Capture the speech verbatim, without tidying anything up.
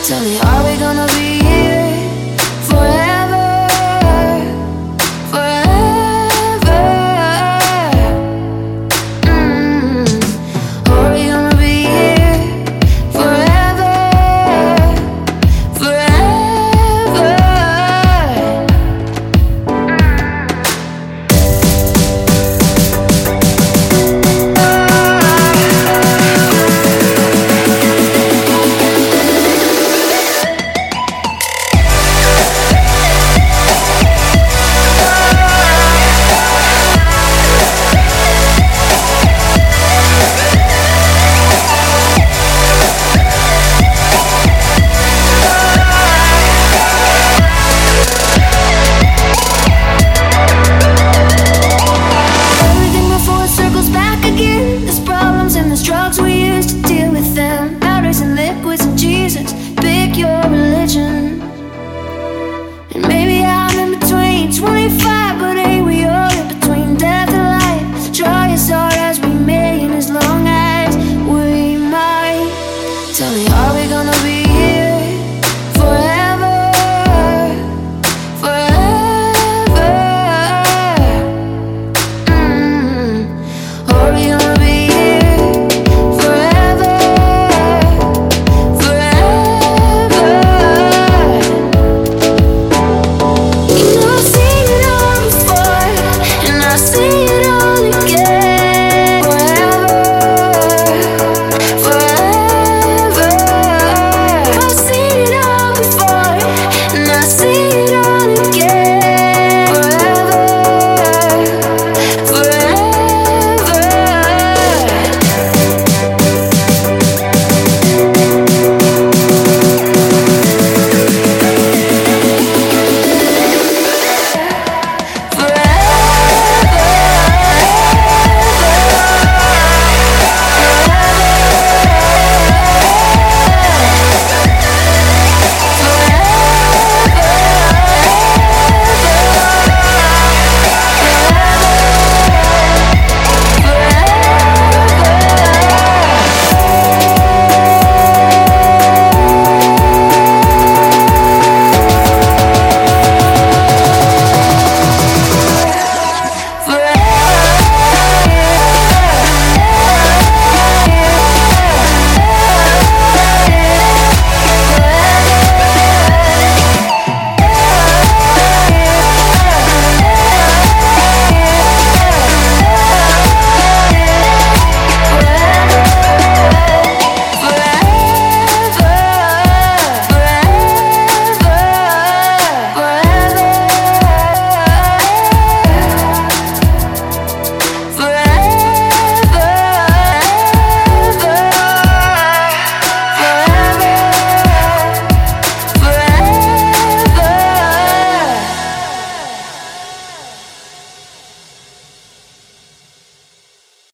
Tell me, are we gonna be here forever? Forever. Mm. Are we gonna be here forever? Forever. Everything before it circles back again. There's problems and there's drugs we use to deal with them. Batteries and liquids and Jesus, pick your religion. And maybe I'm in between twenty-five, but ain't we all in between death and life? Try as hard as we may and as long as we might. Tell me, are we gonna be